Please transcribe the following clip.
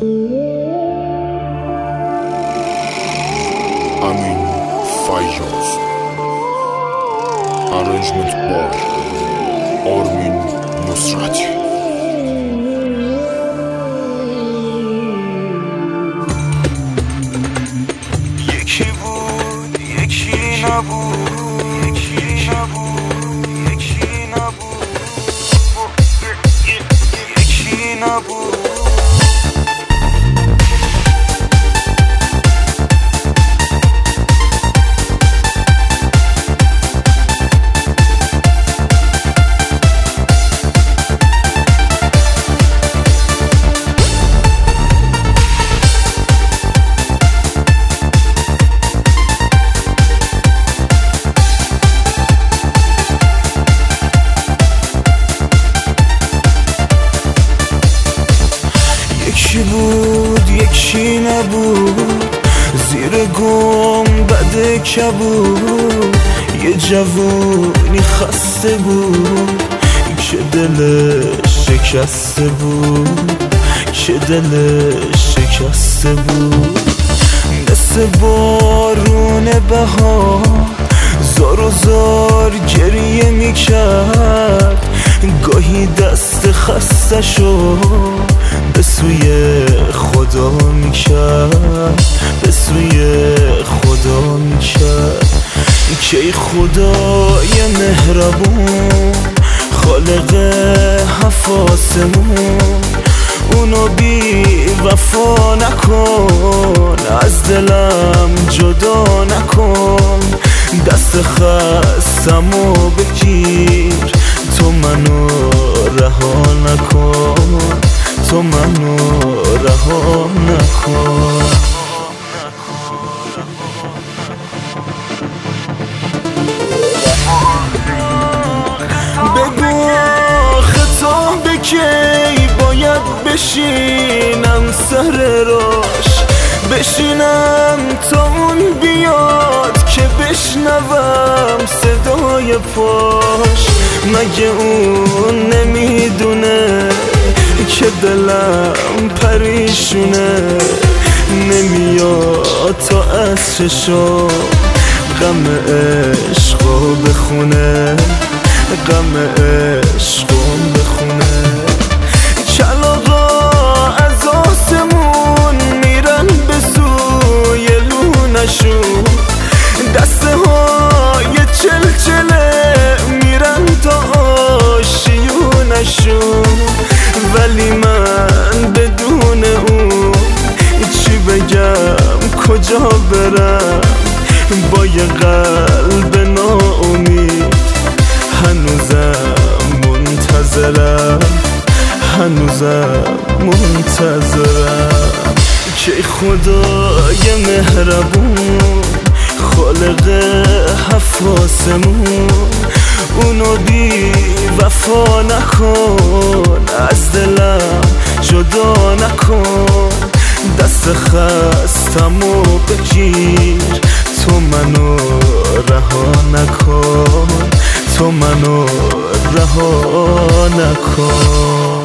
Amin Fayyoz. Arrangement by Armin Nusrati. یکی بود یکی نبود، یکی نبود یکی نبود، یکی نبود. یکی بود یکی نبود، زیر گنبد کبود یه جوونی خسته بود که دلش شکسته بود، که دلش شکسته بود. مثل بارون بهار زار و زار گریه میکرد، گاهی دست خستشو به سوی خدا میکرد، به سوی خدا میکرد. که ای خدای مهربون، خالق هفت آسمون، اونو بی وفا نکن، از دلم جدا نکن. دست خستمو بگیر، تو منو رها نکن، تو منو رها نکن. بگو آخه تا به کی باید بشینم سر راش، بشینم تا اون بیاد که بشنوم صدای پاش. مگه اون نمیدونه که دلم پریشونه، نمیاد تا از چشم غم عشقو بخونه، غم عشقو بخونه. کلاغا از آسمون میرن به سوی لونشون، دسته های چلچله میرن تا آشیونشون. ولی من بدون اون چی بگم، کجا برم با یه قلب ناامید؟ هنوزم منتظرم، هنوزم منتظرم. که خدای مهربون، خالق هفت آسمون، اونو بی وفا نکن، از دلم جدا نکن. دست خستمو بگیر، تو منو رها نکن، تو منو رها نکن.